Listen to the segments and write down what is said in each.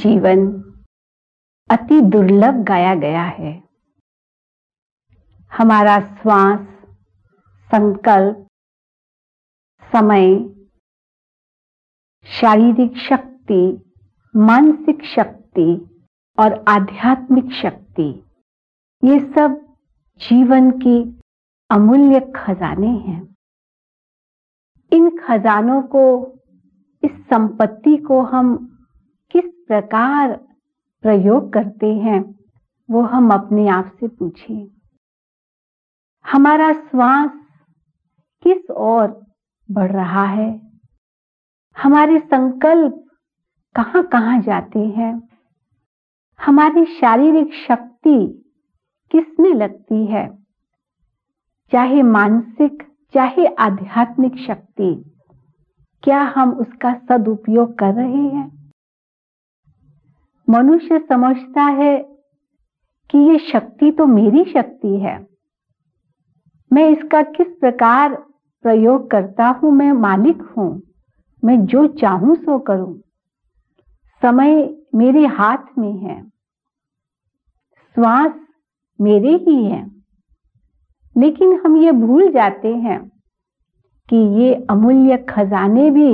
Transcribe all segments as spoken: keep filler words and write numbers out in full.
जीवन अति दुर्लभ गाया गया है। हमारा श्वास, संकल्प, समय, शारीरिक शक्ति, मानसिक शक्ति और आध्यात्मिक शक्ति, ये सब जीवन की अमूल्य खजाने हैं। इन खजानों को, इस संपत्ति को हम किस प्रकार प्रयोग करते हैं, वो हम अपने आप से पूछें। हमारा श्वास किस ओर बढ़ रहा है? हमारे संकल्प कहां कहां जाते हैं? हमारी शारीरिक शक्ति किसमें लगती है? चाहे मानसिक, चाहे आध्यात्मिक शक्ति, क्या हम उसका सदुपयोग कर रहे हैं? मनुष्य समझता है कि ये शक्ति तो मेरी शक्ति है, मैं इसका किस प्रकार प्रयोग करता हूं, मैं मालिक हूं, मैं जो चाहूं सो करूं, समय मेरे हाथ में है, श्वास मेरे ही है। लेकिन हम ये भूल जाते हैं कि ये अमूल्य खजाने भी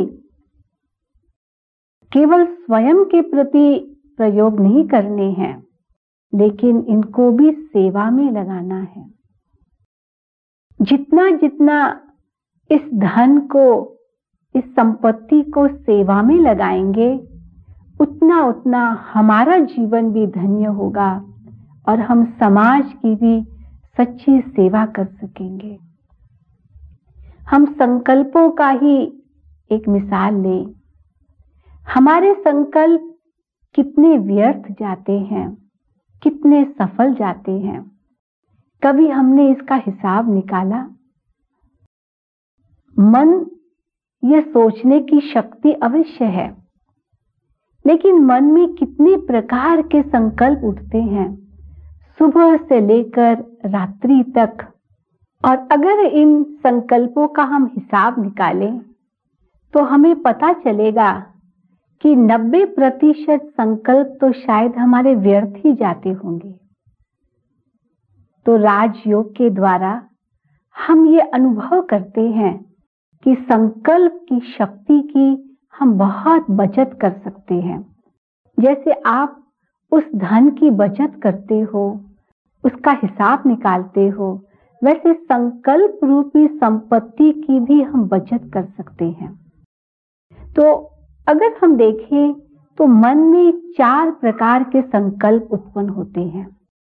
केवल स्वयं के प्रति प्रयोग नहीं करने हैं, लेकिन इनको भी सेवा में लगाना है। जितना जितना इस धन को, इस संपत्ति को सेवा में लगाएंगे, उतना उतना हमारा जीवन भी धन्य होगा और हम समाज की भी सच्ची सेवा कर सकेंगे। हम संकल्पों का ही एक मिसाल लें। हमारे संकल्प कितने व्यर्थ जाते हैं, कितने सफल जाते हैं, कभी हमने इसका हिसाब निकाला? मन यह सोचने की शक्ति अवश्य है, लेकिन मन में कितने प्रकार के संकल्प उठते हैं, सुबह से लेकर रात्रि तक। और अगर इन संकल्पों का हम हिसाब निकालें तो हमें पता चलेगा कि नब्बे प्रतिशत संकल्प तो शायद हमारे व्यर्थ ही जाते होंगे। तो राजयोग के द्वारा हम ये अनुभव करते हैं कि संकल्प की शक्ति की हम बहुत बचत कर सकते हैं। जैसे आप उस धन की बचत करते हो, उसका हिसाब निकालते हो, वैसे संकल्प रूपी संपत्ति की भी हम बचत कर सकते हैं। तो अगर हम देखें तो मन में चार प्रकार के संकल्प उत्पन्न होते हैं।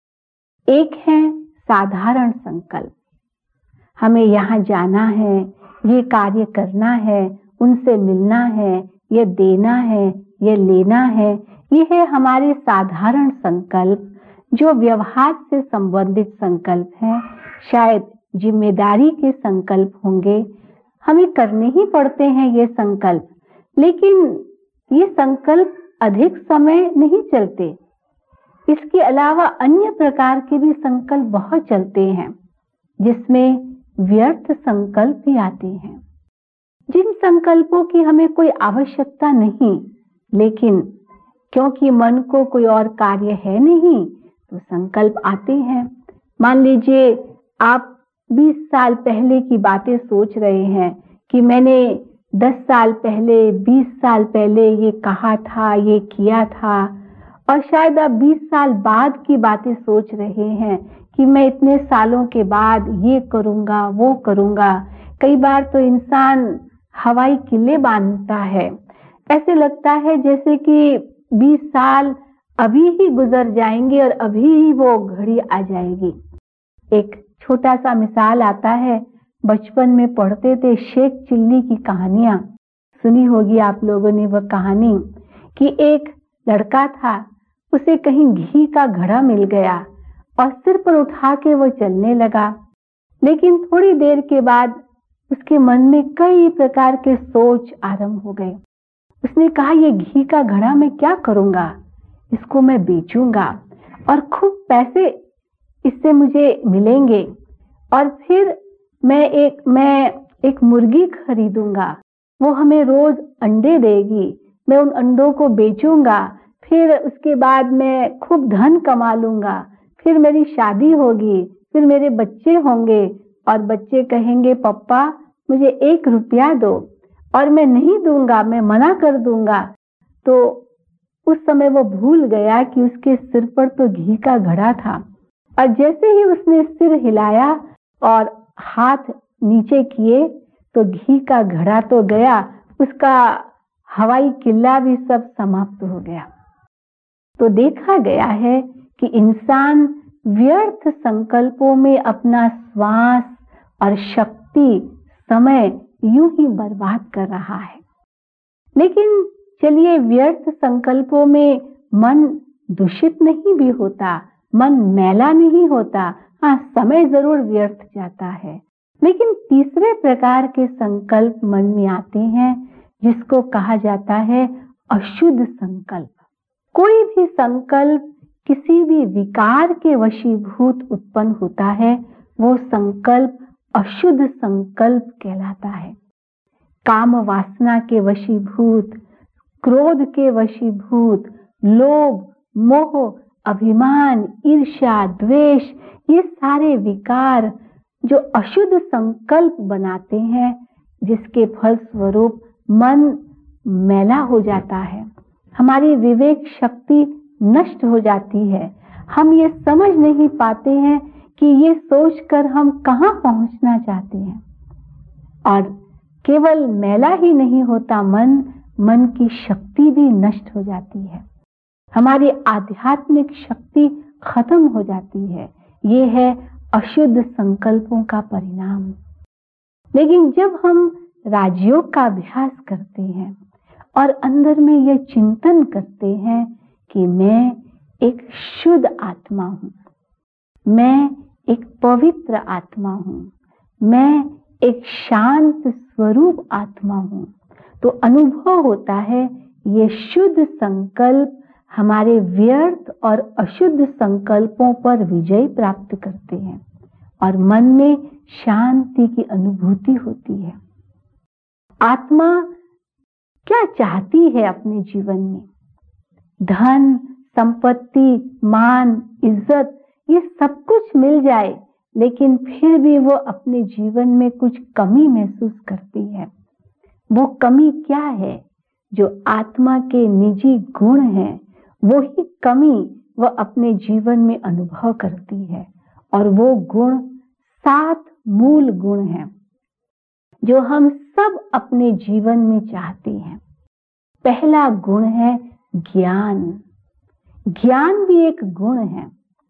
एक है साधारण संकल्प, हमें यहाँ जाना है, ये कार्य करना है, उनसे मिलना है, ये देना है, ये लेना है। ये है हमारे साधारण संकल्प, जो व्यवहार से संबंधित संकल्प हैं। शायद जिम्मेदारी के संकल्प होंगे, हमें करने ही पड़ते हैं ये संकल्प, लेकिन ये संकल्प अधिक समय नहीं चलते। इसके अलावा अन्य प्रकार के भी संकल्प बहुत चलते हैं, जिसमें व्यर्थ संकल्प भी आते हैं। जिन संकल्पों की हमें कोई आवश्यकता नहीं, लेकिन क्योंकि मन को कोई और कार्य है नहीं, तो संकल्प आते हैं। मान लीजिए आप बीस साल पहले की बातें सोच रहे हैं कि मैंने दस साल पहले, बीस साल पहले ये कहा था, ये किया था, और शायद आप बीस साल बाद की बातें सोच रहे हैं कि मैं इतने सालों के बाद ये करूंगा, वो करूंगा। कई बार तो इंसान हवाई किले बांधता है, ऐसे लगता है जैसे कि बीस साल अभी ही गुजर जाएंगे और अभी ही वो घड़ी आ जाएगी। एक छोटा सा मिसाल आता है, बचपन में पढ़ते थे शेख चिल्ली की कहानियां, सुनी होगी आप लोगों ने वह कहानी, कि एक लड़का था, उसे कहीं घी का घड़ा मिल गया और सिर पर उठा के वो चलने लगा। लेकिन थोड़ी देर के बाद उसके मन में कई प्रकार के सोच आरंभ हो गए। उसने कहा, ये घी का घड़ा मैं क्या करूंगा, इसको मैं बेचूंगा और खूब पैसे इससे मुझे मिलेंगे, और फिर मैं एक मैं एक मुर्गी खरीदूंगा, वो हमें रोज अंडे देगी, मैं उन अंडों को बेचूंगा, फिर उसके बाद मैं खूब धन कमा लूंगा, फिर मेरी शादी होगी, फिर मेरे बच्चे होंगे और बच्चे कहेंगे पप्पा मुझे एक रुपया दो, और मैं नहीं दूंगा, मैं मना कर दूंगा। तो उस समय वो भूल गया कि उसके सिर पर तो घी का घड़ा था, और जैसे ही उसने सिर हिलाया और हाथ नीचे किए तो घी का घड़ा तो गया, उसका हवाई किल्ला भी सब समाप्त हो गया। तो देखा गया है कि इंसान व्यर्थ संकल्पों में अपना श्वास और शक्ति, समय यूं ही बर्बाद कर रहा है। लेकिन चलिए, व्यर्थ संकल्पों में मन दूषित नहीं भी होता, मन मैला नहीं होता, हाँ समय जरूर व्यर्थ जाता है। लेकिन तीसरे प्रकार के संकल्प मन में आते हैं जिसको कहा जाता है अशुद्ध संकल्प। कोई भी संकल्प किसी भी विकार के वशीभूत उत्पन्न होता है, वो संकल्प अशुद्ध संकल्प कहलाता है। काम वासना के वशीभूत, क्रोध के वशीभूत, लोभ, मोह, अभिमान, ईर्ष्या, द्वेष, ये सारे विकार जो अशुद्ध संकल्प बनाते हैं, जिसके फल स्वरूप मन मैला हो जाता है, हमारी विवेक शक्ति नष्ट हो जाती है। हम ये समझ नहीं पाते हैं कि ये सोचकर हम कहाँ पहुंचना चाहते हैं। और केवल मैला ही नहीं होता मन, मन की शक्ति भी नष्ट हो जाती है, हमारी आध्यात्मिक शक्ति खत्म हो जाती है। ये है अशुद्ध संकल्पों का परिणाम। लेकिन जब हम राजयोग का अभ्यास करते हैं और अंदर में यह चिंतन करते हैं कि मैं एक शुद्ध आत्मा हूँ, मैं एक पवित्र आत्मा हूँ, मैं एक शांत स्वरूप आत्मा हूँ, तो अनुभव होता है ये शुद्ध संकल्प हमारे व्यर्थ और अशुद्ध संकल्पों पर विजय प्राप्त करते हैं और मन में शांति की अनुभूति होती है। आत्मा क्या चाहती है अपने जीवन में? धन, संपत्ति, मान, इज्जत, ये सब कुछ मिल जाए, लेकिन फिर भी वो अपने जीवन में कुछ कमी महसूस करती है। वो कमी क्या है? जो आत्मा के निजी गुण हैं, वही कमी वह अपने जीवन में अनुभव करती है। और वो गुण सात मूल गुण हैं जो हम सब अपने जीवन में चाहते हैं। पहला गुण है ज्ञान। ज्ञान भी एक गुण है।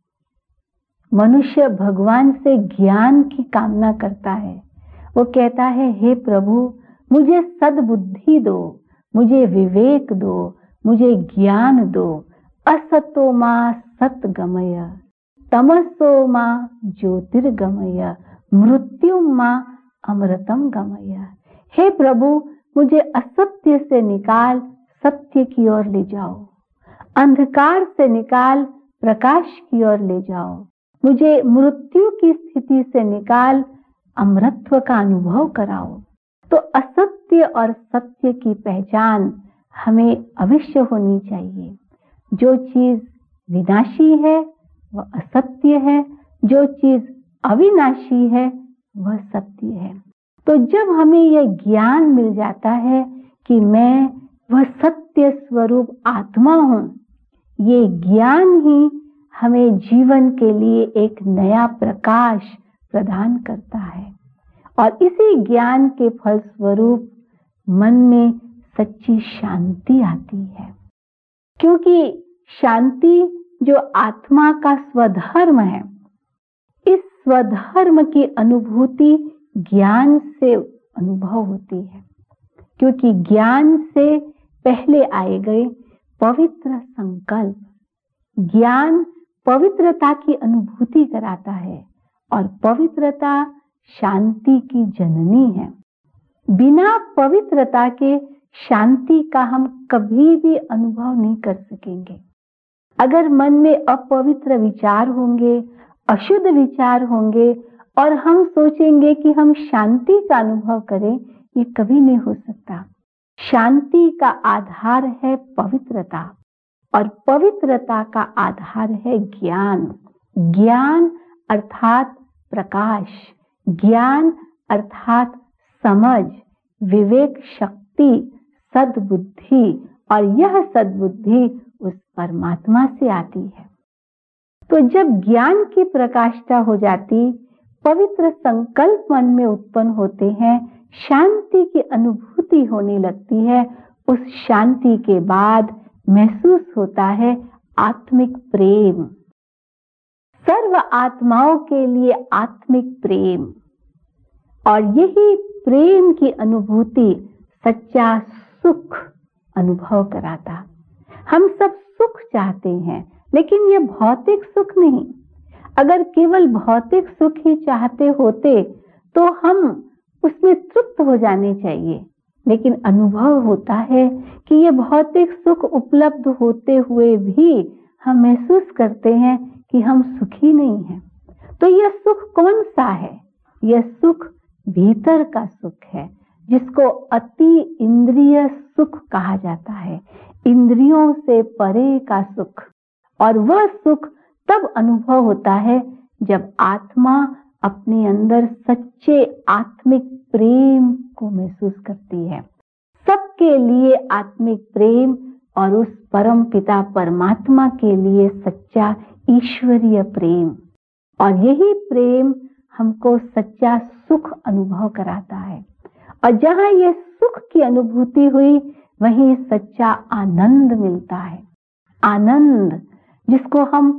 मनुष्य भगवान से ज्ञान की कामना करता है। वो कहता है, हे प्रभु मुझे सद्बुद्धि दो, मुझे विवेक दो, मुझे ज्ञान दो। असतो मा सतगमय, तमसो मा ज्योतिर्गमय, मृत्यु मा अमृतम गमय। हे प्रभु मुझे असत्य से निकाल सत्य की ओर ले जाओ, अंधकार से निकाल प्रकाश की ओर ले जाओ, मुझे मृत्यु की स्थिति से निकाल अमरत्व का अनुभव कराओ। तो असत्य और सत्य की पहचान हमें अवश्य होनी चाहिए। जो चीज विनाशी है वह असत्य है, जो चीज अविनाशी है वह सत्य है। तो जब हमें यह ज्ञान मिल जाता है कि मैं वह सत्य स्वरूप आत्मा हूँ, ये ज्ञान ही हमें जीवन के लिए एक नया प्रकाश प्रदान करता है। और इसी ज्ञान के फल स्वरूप मन में सच्ची शांति आती है, क्योंकि शांति जो आत्मा का स्वधर्म है, इस स्वधर्म की अनुभूति ज्ञान से अनुभव होती है। क्योंकि ज्ञान से पहले आए गए पवित्र संकल्प, ज्ञान पवित्रता की अनुभूति कराता है और पवित्रता शांति की जननी है। बिना पवित्रता के शांति का हम कभी भी अनुभव नहीं कर सकेंगे। अगर मन में अपवित्र विचार होंगे, अशुद्ध विचार होंगे और हम सोचेंगे कि हम शांति का अनुभव करें, ये कभी नहीं हो सकता। शांति का आधार है पवित्रता। और पवित्रता का आधार है ज्ञान। ज्ञान अर्थात प्रकाश, ज्ञान अर्थात समझ, विवेक शक्ति, सद्बुद्धि, और यह सद्बुद्धि उस परमात्मा से आती है। तो जब ज्ञान की प्रकाशता हो जाती, पवित्र संकल्प मन में उत्पन्न होते हैं, शांति की अनुभूति होने लगती है। उस शांति के बाद महसूस होता है आत्मिक प्रेम, सर्व आत्माओं के लिए आत्मिक प्रेम। और यही प्रेम की अनुभूति सच्चा सुख अनुभव कराता। हम सब सुख चाहते हैं, लेकिन यह भौतिक सुख नहीं। अगर केवल भौतिक सुख ही चाहते होते तो हम उसमें तृप्त हो जाने चाहिए, लेकिन अनुभव होता है कि ये भौतिक सुख उपलब्ध होते हुए भी हम महसूस करते हैं कि हम सुखी नहीं हैं। तो यह सुख कौन सा है? यह सुख भीतर का सुख है, जिसको अति इंद्रिय सुख कहा जाता है, इंद्रियों से परे का सुख। और वह सुख तब अनुभव होता है जब आत्मा अपने अंदर सच्चे आत्मिक प्रेम को महसूस करती है। सबके लिए आत्मिक प्रेम और उस परम पिता परमात्मा के लिए सच्चा ईश्वरीय प्रेम। और यही प्रेम हमको सच्चा सुख अनुभव कराता है। और जहां ये सुख की अनुभूति हुई, वहीं सच्चा आनंद मिलता है। आनंद जिसको हम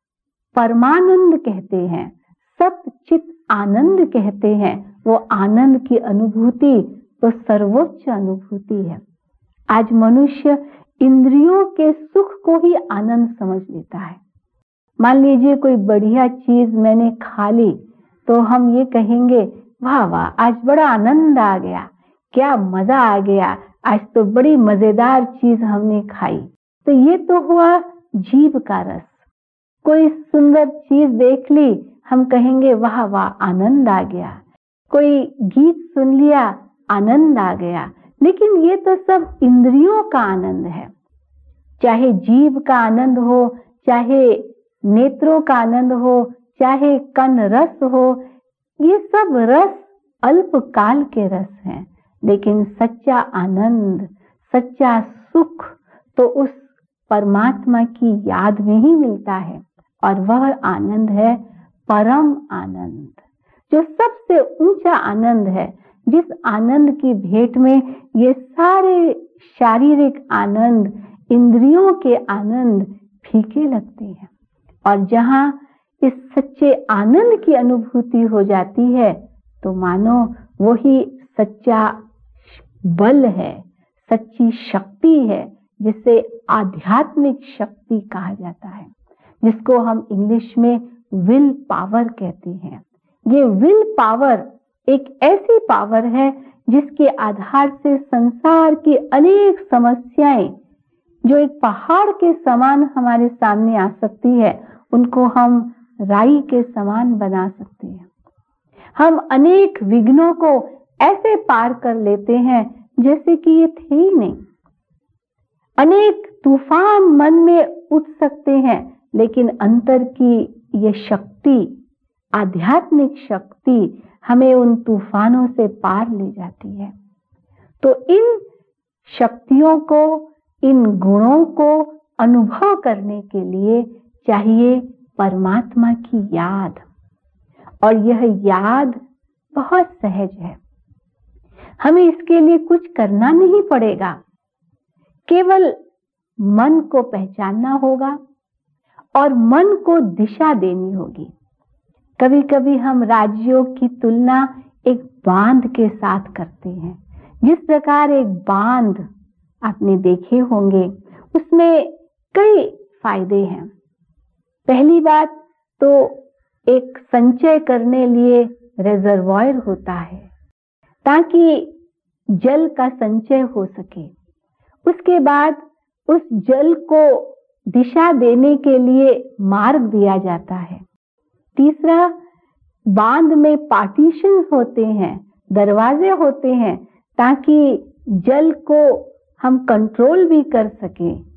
परमानंद कहते हैं, सच्चित आनंद कहते हैं, वो आनंद की अनुभूति तो सर्वोच्च अनुभूति है। आज मनुष्य इंद्रियों के सुख को ही आनंद समझ लेता है। मान लीजिए कोई बढ़िया चीज मैंने खा ली, तो हम ये कहेंगे, वाह वाह, आज बड़ा आनंद आ गया, क्या मजा आ गया, आज तो बड़ी मजेदार चीज हमने खाई। तो ये तो हुआ जीभ का रस। कोई सुंदर चीज देख ली, हम कहेंगे वाह वाह, आनंद आ गया। कोई गीत सुन लिया, आनंद आ गया। लेकिन ये तो सब इंद्रियों का आनंद है। चाहे जीभ का आनंद हो, चाहे नेत्रों का आनंद हो, चाहे कन रस हो, ये सब रस अल्पकाल के रस हैं। लेकिन सच्चा आनंद, सच्चा सुख तो उस परमात्मा की याद में ही मिलता है। और वह आनंद है परम आनंद, जो सबसे ऊंचा आनंद है, जिस आनंद की भेंट में ये सारे शारीरिक आनंद, इंद्रियों के आनंद फीके लगते हैं। और जहां इस सच्चे आनंद की अनुभूति हो जाती है, तो मानो वही सच्चा बल है, सच्ची शक्ति है, जिसे आध्यात्मिक शक्ति कहा जाता है, जिसको हम इंग्लिश में विल पावर कहते हैं। ये विल पावर एक ऐसी पावर है जिसके आधार से संसार की अनेक समस्याएं, जो एक पहाड़ के समान हमारे सामने आ सकती है, उनको हम राई के समान बना सकते हैं। हम अनेक विघ्नों को ऐसे पार कर लेते हैं जैसे कि ये थे ही नहीं। अनेक तूफान मन में उठ सकते हैं, लेकिन अंतर की ये शक्ति, आध्यात्मिक शक्ति, हमें उन तूफानों से पार ले जाती है। तो इन शक्तियों को, इन गुणों को अनुभव करने के लिए चाहिए परमात्मा की याद। और यह याद बहुत सहज है। हमें इसके लिए कुछ करना नहीं पड़ेगा, केवल मन को पहचानना होगा और मन को दिशा देनी होगी। कभी कभी हम राज्यों की तुलना एक बांध के साथ करते हैं। जिस प्रकार एक बांध आपने देखे होंगे, उसमें कई फायदे हैं। पहली बात तो एक संचय करने लिए रिजर्वॉयर होता है, ताकि जल का संचय हो सके। उसके बाद उस जल को दिशा देने के लिए मार्ग दिया जाता है। तीसरा, बांध में पार्टीशन होते हैं, दरवाजे होते हैं, ताकि जल को हम कंट्रोल भी कर सकें।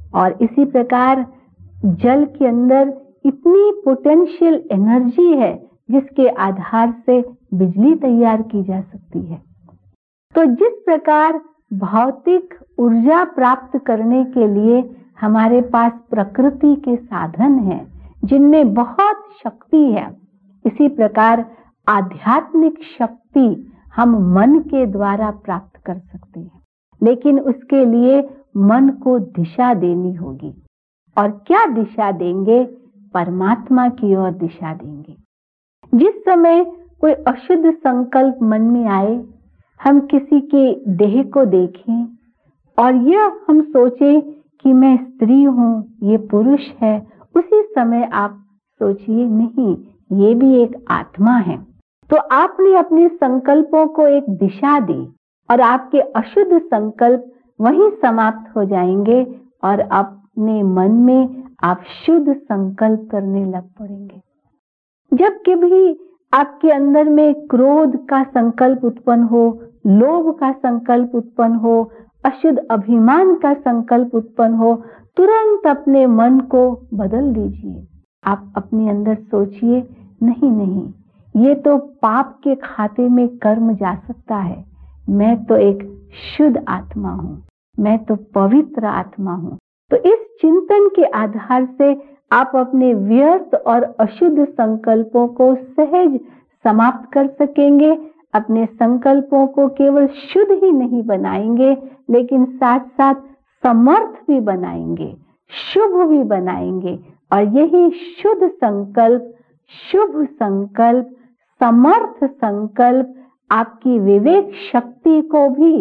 और इसी प्रकार जल के अंदर इतनी पोटेंशियल एनर्जी है जिसके आधार से बिजली तैयार की जा सकती है। तो जिस प्रकार भौतिक ऊर्जा प्राप्त करने के लिए हमारे पास प्रकृति के साधन हैं जिनमें बहुत शक्ति है, इसी प्रकार आध्यात्मिक शक्ति हम मन के द्वारा प्राप्त कर सकते हैं। लेकिन उसके लिए मन को दिशा देनी होगी। और क्या दिशा देंगे? परमात्मा की ओर दिशा देंगे। जिस समय कोई अशुद्ध संकल्प मन में आए, हम किसी के देह को देखें और यह हम सोचें कि मैं स्त्री हूं, ये पुरुष है, उसी समय आप सोचिए नहीं, ये भी एक आत्मा है। तो आपने अपने संकल्पों को एक दिशा दी और आपके अशुद्ध संकल्प वहीं समाप्त हो जाएंगे और अपने मन में आप शुद्ध संकल्प करने लग पड़ेंगे। जब कभी आपके अंदर में क्रोध का संकल्प उत्पन्न हो, लोभ का संकल्प उत्पन्न हो, अशुद्ध अभिमान का संकल्प उत्पन्न हो, तुरंत अपने मन को बदल दीजिए। आप अपने अंदर सोचिए, नहीं नहीं, ये तो पाप के खाते में कर्म जा सकता है, मैं तो एक शुद्ध आत्मा हूँ, मैं तो पवित्र आत्मा हूँ। तो इस चिंतन के आधार से आप अपने व्यर्थ और अशुद्ध संकल्पों को सहज समाप्त कर सकेंगे। अपने संकल्पों को केवल शुद्ध ही नहीं बनाएंगे, लेकिन साथ साथ समर्थ भी बनाएंगे, शुभ भी बनाएंगे। और यही शुद्ध संकल्प, शुभ संकल्प, समर्थ संकल्प आपकी विवेक शक्ति को भी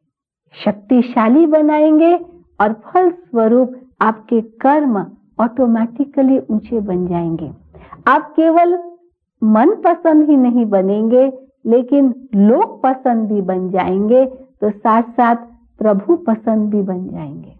शक्तिशाली बनाएंगे और फल स्वरूप आपके कर्म ऑटोमेटिकली ऊंचे बन जाएंगे। आप केवल मन पसंद ही नहीं बनेंगे, लेकिन लोक पसंद भी बन जाएंगे, तो साथ साथ प्रभु पसंद भी बन जाएंगे।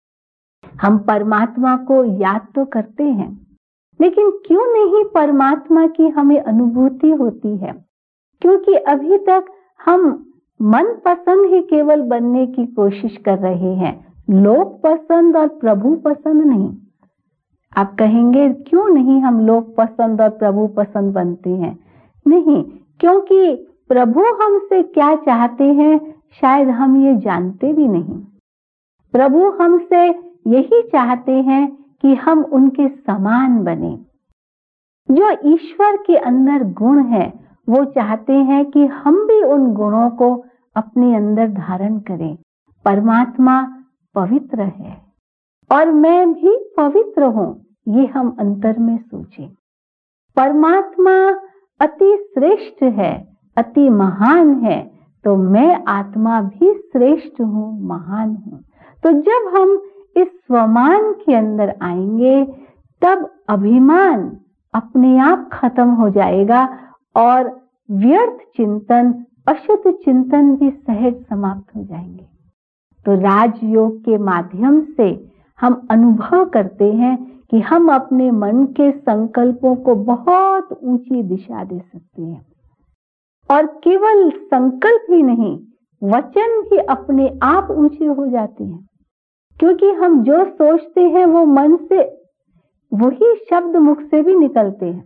हम परमात्मा को याद तो करते हैं, लेकिन क्यों नहीं परमात्मा की हमें अनुभूति होती है? क्योंकि अभी तक हम मन पसंद ही केवल बनने की कोशिश कर रहे हैं, लोक पसंद और प्रभु पसंद नहीं। आप कहेंगे क्यों नहीं हम लोक पसंद और प्रभु पसंद बनते हैं? नहीं, क्योंकि प्रभु हमसे क्या चाहते हैं शायद हम ये जानते भी नहीं। प्रभु हमसे यही चाहते हैं कि हम उनके समान बने। जो ईश्वर के अंदर गुण है, वो चाहते हैं कि हम भी उन गुणों को अपने अंदर धारण करें। परमात्मा पवित्र है और मैं भी पवित्र हूं, ये हम अंतर में सोचें। परमात्मा अति श्रेष्ठ है, अति महान है, तो मैं आत्मा भी श्रेष्ठ हूं, महान हूं। तो जब हम इस स्वमान के अंदर आएंगे, तब अभिमान अपने आप खत्म हो जाएगा और व्यर्थ चिंतन, अशुद्ध चिंतन भी सहज समाप्त हो जाएंगे। तो राजयोग के माध्यम से हम अनुभव करते हैं कि हम अपने मन के संकल्पों को बहुत ऊंची दिशा दे सकते हैं। और केवल संकल्प ही नहीं, वचन भी अपने आप ऊंचे हो जाते हैं, क्योंकि हम जो सोचते हैं वो मन से, वही शब्द मुख से भी निकलते हैं।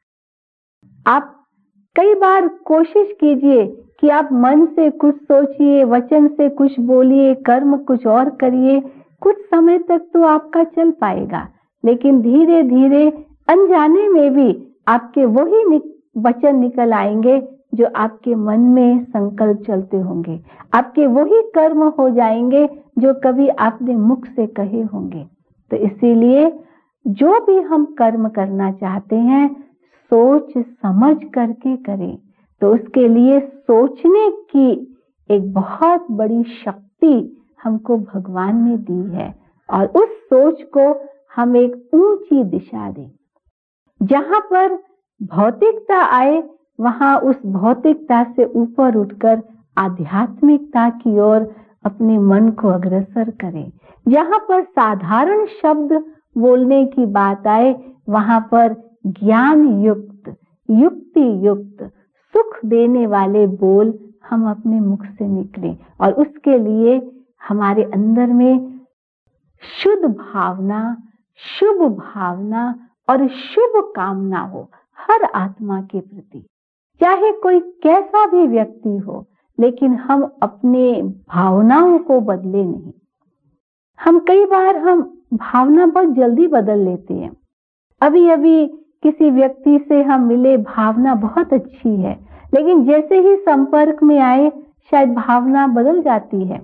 आप कई बार कोशिश कीजिए कि आप मन से कुछ सोचिए, वचन से कुछ बोलिए, कर्म कुछ और करिए, कुछ समय तक तो आपका चल पाएगा, लेकिन धीरे धीरे अनजाने में भी आपके वही नि, वचन निकल आएंगे जो आपके मन में संकल्प चलते होंगे। आपके वही कर्म हो जाएंगे जो कभी आपने मुख से कहे होंगे। तो इसीलिए जो भी हम कर्म करना चाहते हैं, सोच समझ करके करें। तो उसके लिए सोचने की एक बहुत बड़ी शक्ति हमको भगवान ने दी है, और उस सोच को हम एक ऊंची दिशा दें। जहां पर भौतिकता आए, वहां उस भौतिकता से ऊपर उठकर आध्यात्मिकता की ओर अपने मन को अग्रसर करें। जहां पर साधारण शब्द बोलने की बात आए, वहां पर ज्ञान युक्त, युक्ति युक्त, सुख देने वाले बोल हम अपने मुख से निकलें। और उसके लिए हमारे अंदर में शुद्ध भावना, शुभ भावना और शुभ कामना हो हर आत्मा के प्रति, चाहे कोई कैसा भी व्यक्ति हो, लेकिन हम अपने भावनाओं को बदले नहीं। हम कई बार हम भावना बहुत जल्दी बदल लेते हैं। अभी अभी किसी व्यक्ति से हम मिले, भावना बहुत अच्छी है, लेकिन जैसे ही संपर्क में आए शायद भावना बदल जाती है।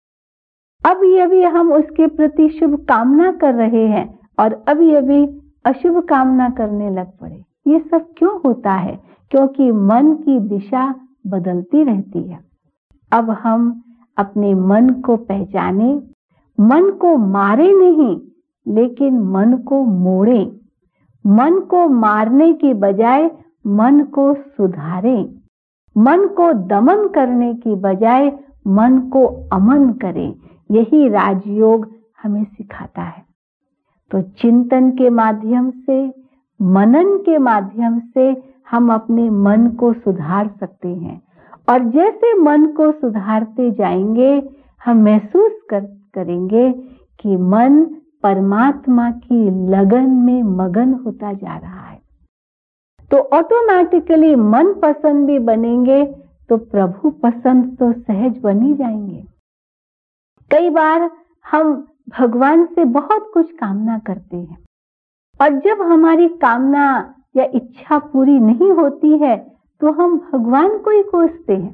अभी अभी हम उसके प्रति शुभ कामना कर रहे हैं और अभी अभी अशुभ कामना करने लग पड़े। ये सब क्यों होता है? क्योंकि मन की दिशा बदलती रहती है। अब हम अपने मन को पहचाने, मन को मारे नहीं, लेकिन मन को मोड़ें। मन को मारने की बजाय मन को सुधारें। मन को दमन करने की बजाय मन को अमन करें। यही राजयोग हमें सिखाता है। तो चिंतन के माध्यम से, मनन के माध्यम से हम अपने मन को सुधार सकते हैं। और जैसे मन को सुधारते जाएंगे, हम महसूस कर, करेंगे कि मन परमात्मा की लगन में मगन होता जा रहा है। तो ऑटोमेटिकली मन पसंद भी बनेंगे तो प्रभु पसंद तो सहज बन ही जाएंगे। कई बार हम भगवान से बहुत कुछ कामना करते हैं और जब हमारी कामना या इच्छा पूरी नहीं होती है तो हम भगवान को ही कोसते हैं।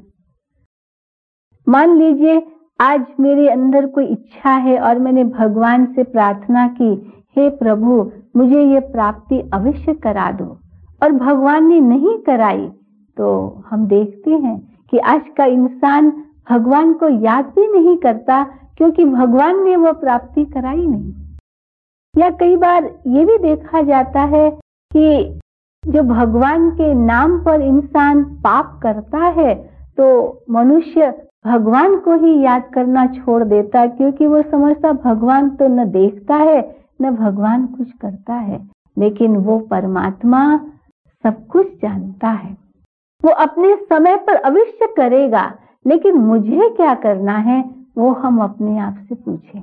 मान लीजिए आज मेरे अंदर कोई इच्छा है और मैंने भगवान से प्रार्थना की, हे प्रभु मुझे ये प्राप्ति अवश्य करा दो, और भगवान ने नहीं कराई, तो हम देखते हैं कि आज का इंसान भगवान को याद भी नहीं करता क्योंकि भगवान ने वो प्राप्ति कराई नहीं। या कई बार ये भी देखा जाता है कि जो भगवान के नाम पर इंसान पाप करता है तो मनुष्य भगवान को ही याद करना छोड़ देता, क्योंकि वो समझता भगवान तो न देखता है न भगवान कुछ करता है, लेकिन वो परमात्मा सब कुछ जानता है। वो अपने समय पर अवश्य करेगा, लेकिन मुझे क्या करना है वो हम अपने आप से पूछें।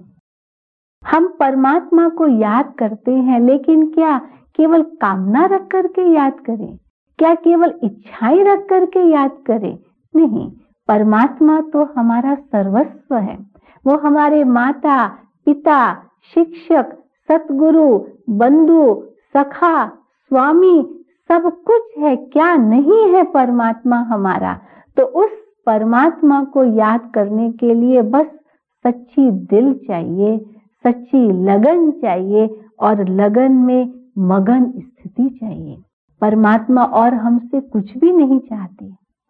हम परमात्मा को याद करते हैं, लेकिन क्या केवल कामना रख करके याद करें? क्या केवल इच्छाएं रख करके याद करें? नहीं, परमात्मा तो हमारा सर्वस्व है। वो हमारे माता पिता, शिक्षक, सतगुरु, बंधु, सखा, स्वामी सब कुछ है। क्या नहीं है परमात्मा हमारा? तो उस परमात्मा को याद करने के लिए बस सच्ची दिल चाहिए, सच्ची लगन चाहिए और लगन में मगन स्थिति चाहिए। परमात्मा और हमसे कुछ भी नहीं चाहते।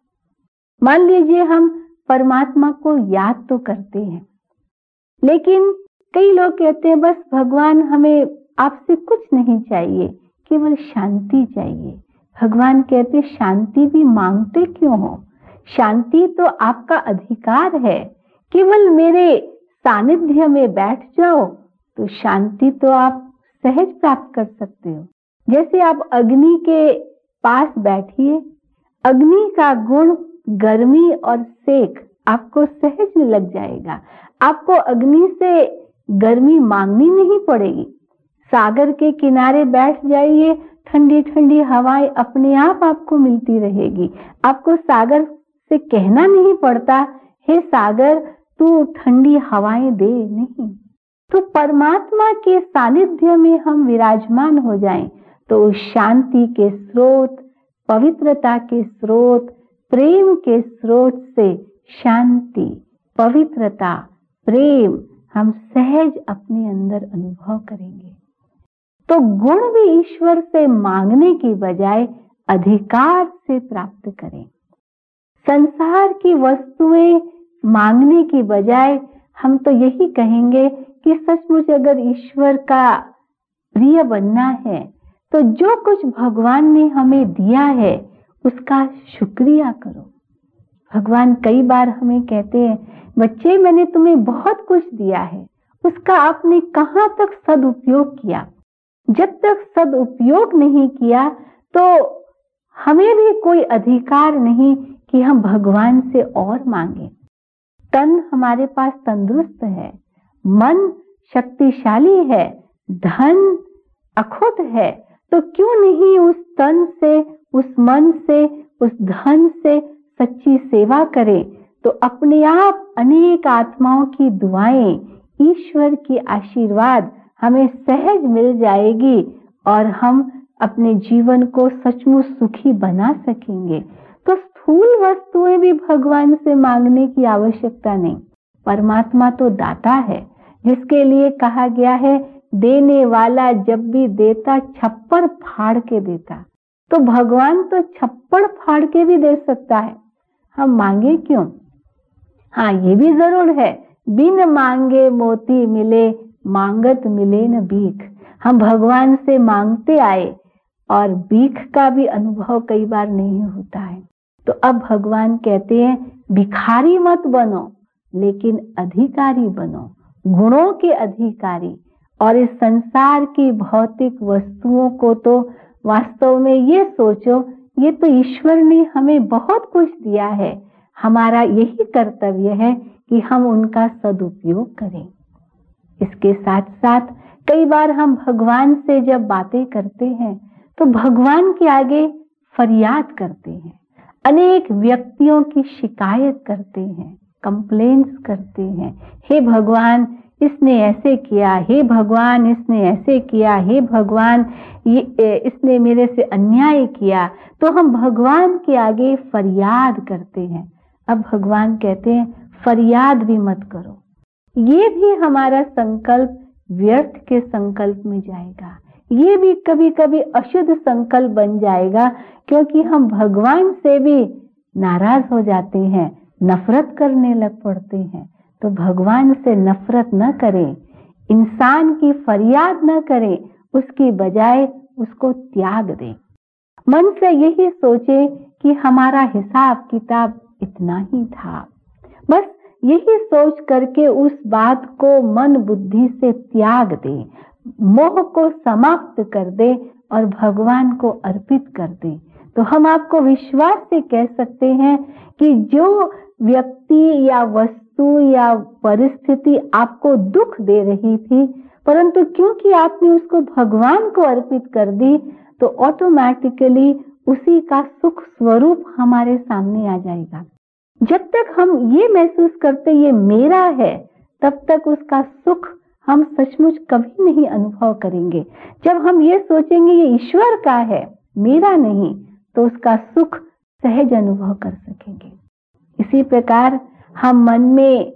मान लीजिए हम परमात्मा को याद तो करते हैं, लेकिन कई लोग कहते हैं बस भगवान हमें आपसे कुछ नहीं चाहिए, केवल शांति चाहिए। भगवान कहते शांति भी मांगते क्यों हो? शांति तो आपका अधिकार है। केवल मेरे सानिध्य में बैठ जाओ तो शांति तो आप सहज प्राप्त कर सकते हो। जैसे आप अग्नि के पास बैठिए, अग्नि का गुण गर्मी और सेक आपको सहज में लग जाएगा। आपको अग्नि से गर्मी मांगनी नहीं पड़ेगी। सागर के किनारे बैठ जाइए, ठंडी ठंडी हवाएं अपने आप आपको मिलती रहेगी। आपको सागर से कहना नहीं पड़ता हे सागर तू ठंडी हवाएं दे, नहीं। तो परमात्मा के सानिध्य में हम विराजमान हो जाएं तो उस शांति के स्रोत, पवित्रता के स्रोत, प्रेम के स्रोत से शांति, पवित्रता, प्रेम हम सहज अपने अंदर अनुभव करेंगे। तो गुण भी ईश्वर से मांगने की बजाय अधिकार से प्राप्त करें। संसार की वस्तुएं मांगने की बजाय हम तो यही कहेंगे कि सचमुच अगर ईश्वर का प्रिय बनना है तो जो कुछ भगवान ने हमें दिया है उसका शुक्रिया करो। भगवान कई बार हमें कहते हैं बच्चे मैंने तुम्हें बहुत कुछ दिया है, उसका आपने कहां तक सदुपयोग किया? जब तक सदुपयोग नहीं किया तो हमें भी कोई अधिकार नहीं कि हम भगवान से और मांगे। तन हमारे पास तंदुरुस्त है, मन शक्तिशाली है, धन अखुट है, तो क्यों नहीं उस तन से, उस मन से, उस धन से सच्ची सेवा करें। तो अपने आप अनेक आत्माओं की दुआएं, ईश्वर की आशीर्वाद हमें सहज मिल जाएगी और हम अपने जीवन को सचमुच सुखी बना सकेंगे। तो स्थूल वस्तुएं भी भगवान से मांगने की आवश्यकता नहीं। परमात्मा तो दाता है, जिसके लिए कहा गया है देने वाला जब भी देता छप्पर फाड़ के देता। तो भगवान तो छप्पर फाड़ के भी दे सकता है, हम मांगे क्यों। हाँ, ये भी जरूर है, बिन मांगे मोती मिले, मांगत मिले न भीख। हम भगवान से मांगते आए और भीख का भी अनुभव कई बार नहीं होता है। तो अब भगवान कहते हैं भिखारी मत बनो, लेकिन अधिकारी बनो, गुणों के अधिकारी। और इस संसार की भौतिक वस्तुओं को तो वास्तव में ये सोचो, ये तो ईश्वर ने हमें बहुत कुछ दिया है, हमारा यही कर्तव्य है कि हम उनका सदुपयोग करें। इसके साथ साथ कई बार हम भगवान से जब बातें करते हैं तो भगवान के आगे फरियाद करते हैं, अनेक व्यक्तियों की शिकायत करते हैं, कंप्लेंट्स करते हैं। हे भगवान, इसने ऐसे किया, हे भगवान इसने ऐसे किया, हे भगवान ये इसने मेरे से अन्याय किया। तो हम भगवान के आगे फरियाद करते हैं। अब भगवान कहते हैं फरियाद भी मत करो, ये भी हमारा संकल्प व्यर्थ के संकल्प में जाएगा, ये भी कभी कभी अशुद्ध संकल्प बन जाएगा, क्योंकि हम भगवान से भी नाराज हो जाते हैं, नफरत करने लग पड़ते हैं। तो भगवान से नफरत न करें, इंसान की फरियाद न करें, उसकी बजाय उसको त्याग दें। मन से यही सोचे कि हमारा हिसाब किताब इतना ही था, बस यही सोच करके उस बात को मन बुद्धि से त्याग दे, मोह को समाप्त कर दे और भगवान को अर्पित कर दे। तो हम आपको विश्वास से कह सकते हैं कि जो व्यक्ति या वस्तु या परिस्थिति आपको दुख दे रही थी, परंतु क्योंकि आपने उसको भगवान को अर्पित कर दी, तो ऑटोमेटिकली उसी का सुख स्वरूप हमारे सामने आ जाएगा। जब तक हम ये महसूस करते ये मेरा है, तब तक उसका सुख हम सचमुच कभी नहीं अनुभव करेंगे। जब हम ये सोचेंगे ये ईश्वर का है, मेरा नहीं, तो उसका सुख सहज अनुभव कर सकेंगे। इसी प्रकार हम मन में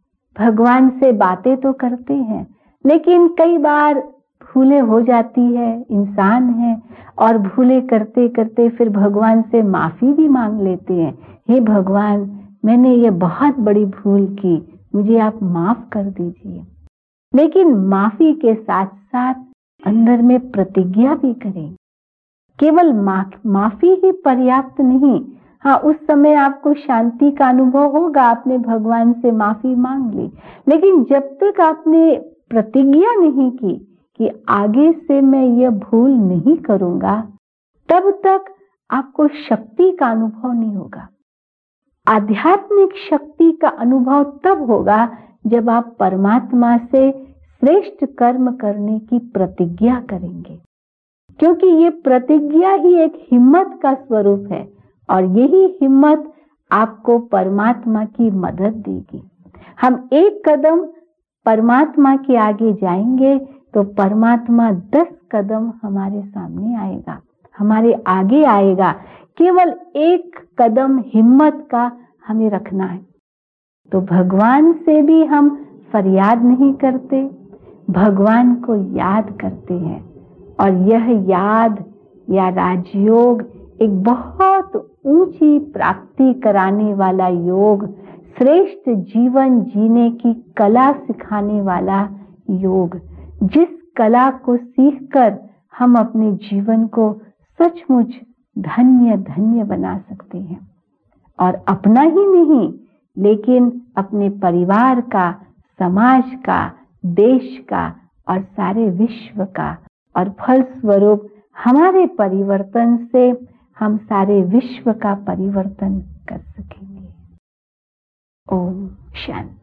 भगवान से बातें तो करते हैं, लेकिन कई बार भूले हो जाती है, इंसान है, और भूले करते करते फिर भगवान से माफी भी मांग लेते हैं। हे भगवान, मैंने ये बहुत बड़ी भूल की, मुझे आप माफ कर दीजिए। लेकिन माफी के साथ साथ अंदर में प्रतिज्ञा भी करें। केवल मा, माफी ही पर्याप्त नहीं। हाँ, उस समय आपको शांति का अनुभव होगा, आपने भगवान से माफी मांग ली, लेकिन जब तक आपने प्रतिज्ञा नहीं की कि आगे से मैं यह भूल नहीं करूंगा, तब तक आपको शक्ति का अनुभव नहीं होगा। आध्यात्मिक शक्ति का अनुभव तब होगा जब आप परमात्मा से श्रेष्ठ कर्म करने की प्रतिज्ञा करेंगे, क्योंकि ये प्रतिज्ञा ही एक हिम्मत का स्वरूप है और यही हिम्मत आपको परमात्मा की मदद देगी। हम एक कदम परमात्मा के आगे जाएंगे तो परमात्मा दस कदम हमारे सामने आएगा, हमारे आगे आएगा। केवल एक कदम हिम्मत का हमें रखना है। तो भगवान से भी हम फरियाद नहीं करते, भगवान को याद करते हैं। और यह याद या राजयोग एक बहुत ऊंची प्राप्ति कराने वाला योग, श्रेष्ठ जीवन जीने की कला सिखाने वाला योग, जिस कला को सीखकर हम अपने जीवन को सचमुच धन्य धन्य बना सकते हैं। और अपना ही नहीं, लेकिन अपने परिवार का, समाज का, देश का और सारे विश्व का। और फलस्वरूप हमारे परिवर्तन से हम सारे विश्व का परिवर्तन कर सकेंगे। ओम शांति।